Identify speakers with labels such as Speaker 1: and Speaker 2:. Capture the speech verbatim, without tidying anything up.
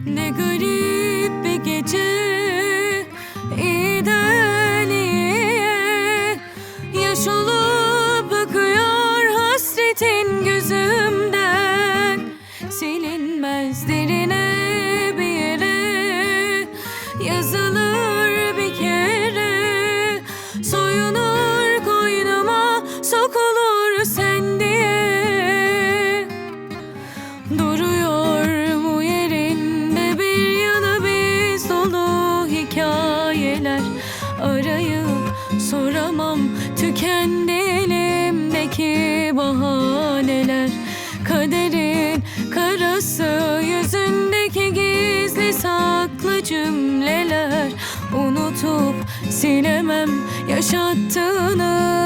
Speaker 1: Ne garip bir gece, iyiden iyiye yaş olup akıyor hasretin gözümden. Silinmez derine bir yere yazılır bir kere, soyunur koynuma sokulur sen diye. Duruyor mu yerinde bir yanı biz dolu hikayeler, arayıp soramam tükendi elimdeki bahaneler. Kaderin karası yüzündeki gizli saklı cümleler, unutup silemem yaşattığını